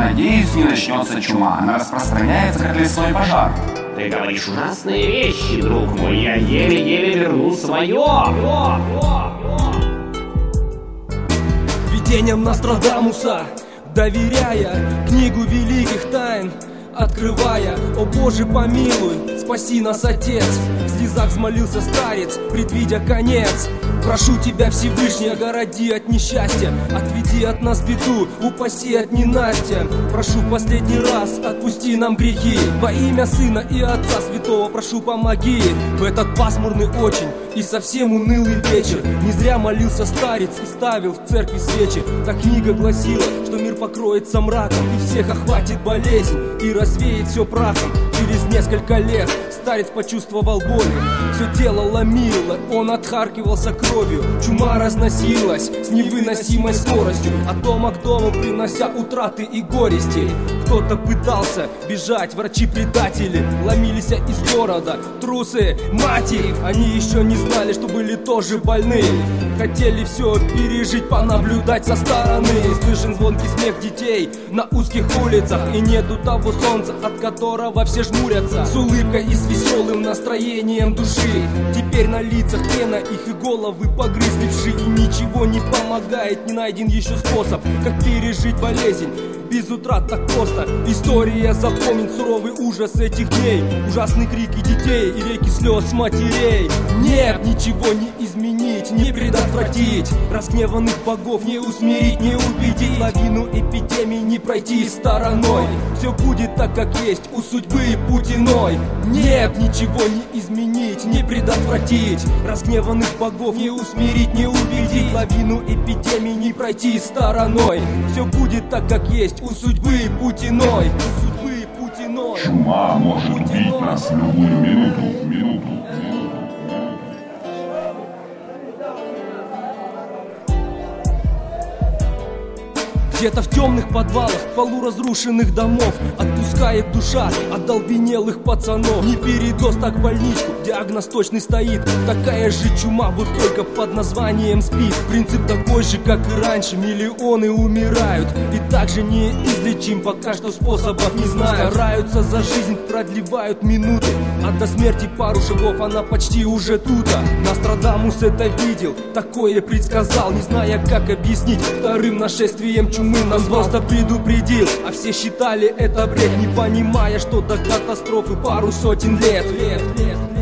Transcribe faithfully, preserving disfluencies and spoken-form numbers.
Надеюсь, не начнется чума. Она распространяется, как лесной пожар. Ты говоришь ужасные вещи, друг мой. Я еле-еле вернул свое. Видениям Нострадамуса, доверяя книгу великих тайн, открывая: о Боже, помилуй, спаси нас, Отец. В слезах взмолился старец, предвидя конец. Прошу тебя, Всевышний, огороди от несчастья, отведи от нас беду, упаси от ненастья. Прошу в последний раз, отпусти нам грехи. Во имя Сына и Отца Святого прошу, помоги. В этот пасмурный очень и совсем унылый вечер не зря молился старец и ставил в церкви свечи. Та книга гласила, что мир покроется мраком, и всех охватит болезнь и развеет все прахом. Через несколько лет старец почувствовал боль, все тело ломило, он отхаркивался кровью. Чума разносилась с невыносимой скоростью, от дома к дому принося утраты и горести. Кто-то пытался бежать, врачи-предатели ломились из города, трусы, матери. Они еще не знали, что были тоже больны, хотели все пережить, понаблюдать со стороны. Слышен звонкий смех детей на узких улицах, и нету того солнца, от которого все жмурятся. С улыбкой и с веселым настроением души теперь на лицах пена, их и головы погрызли вши. И ничего не помогает, не найден еще способ, как пережить болезнь без утрат так просто. История запомнит суровый ужас этих дней, ужасные крики детей и реки слез матерей. Нет, ничего не изменить, не предотвратить, разгневанных богов не усмирить, не убедить, лавину эпидемии не пройти стороной. Все будет так, как есть, у судьбы путь иной. Нет, ничего не изменить, не предотвратить, разгневанных богов не усмирить, не убедить, лавину эпидемии не пройти стороной. Все будет так, как есть, у судьбы путь иной. У судьбы путь иной. Чума может убить нас в любую минуту. минуту. Где-то в темных подвалах полуразрушенных домов отпускает душа одолбенелых пацанов. Не передоз, так больничку, диагноз точный стоит. Такая же чума, вот только под названием СПИД. Принцип такой же, как и раньше, миллионы умирают и также неизлечим, пока что способов не знают. Стараются за жизнь, продлевают минуты, а до смерти пару шагов, она почти уже тута. Нострадамус это видел, такое предсказал, не зная, как объяснить вторым нашествием чумы. Нас просто предупредил, а все считали это бред, не понимая, что до катастрофы пару сотен лет, лет, лет.